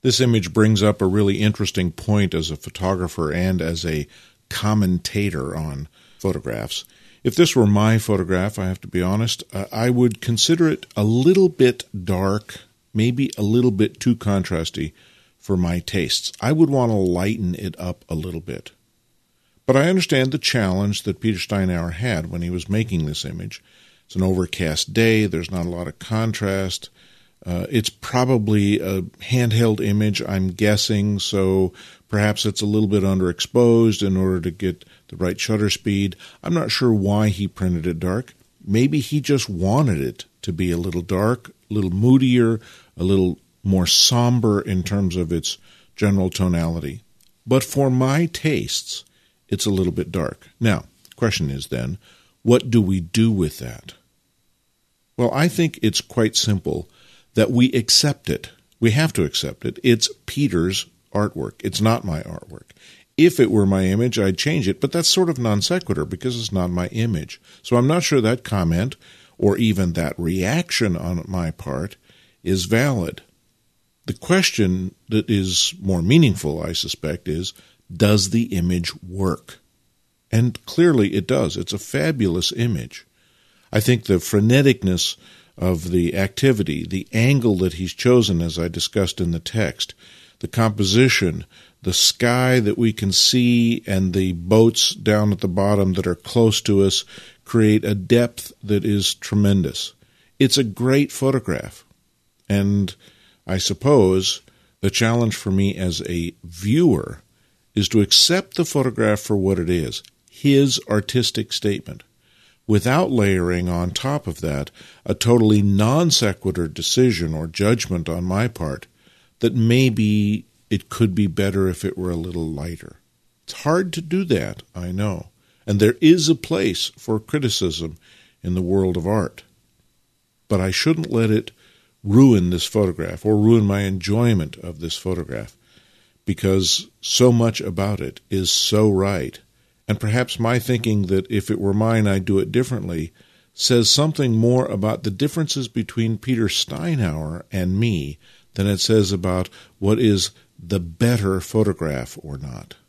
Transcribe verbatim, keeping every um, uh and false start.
This image brings up a really interesting point as a photographer and as a commentator on photographs. If this were my photograph, I have to be honest, uh, I would consider it a little bit dark, maybe a little bit too contrasty for my tastes. I would want to lighten it up a little bit. But I understand the challenge that Peter Steinauer had when he was making this image. It's an overcast day. There's not a lot of contrast. Uh, it's probably a handheld image, I'm guessing, so perhaps it's a little bit underexposed in order to get the right shutter speed. I'm not sure why he printed it dark. Maybe he just wanted it to be a little dark, a little moodier, a little more somber in terms of its general tonality. But for my tastes, it's a little bit dark. Now, the question is then, what do we do with that? Well, I think it's quite simple that we accept it. We have to accept it. It's Peter's artwork. It's not my artwork. If it were my image, I'd change it, but that's sort of non sequitur because it's not my image. So I'm not sure that comment or even that reaction on my part is valid. The question that is more meaningful, I suspect, is, does the image work? And clearly it does. It's a fabulous image. I think the freneticness of the activity, the angle that he's chosen, as I discussed in the text, the composition, the sky that we can see, and the boats down at the bottom that are close to us create a depth that is tremendous. It's a great photograph. And I suppose the challenge for me as a viewer is to accept the photograph for what it is, his artistic statement, without layering on top of that a totally non sequitur decision or judgment on my part that maybe it could be better if it were a little lighter. It's hard to do that, I know, and there is a place for criticism in the world of art. But I shouldn't let it ruin this photograph or ruin my enjoyment of this photograph, because so much about it is so right. And perhaps my thinking that if it were mine, I'd do it differently says something more about the differences between Peter Steinauer and me than it says about what is the better photograph or not.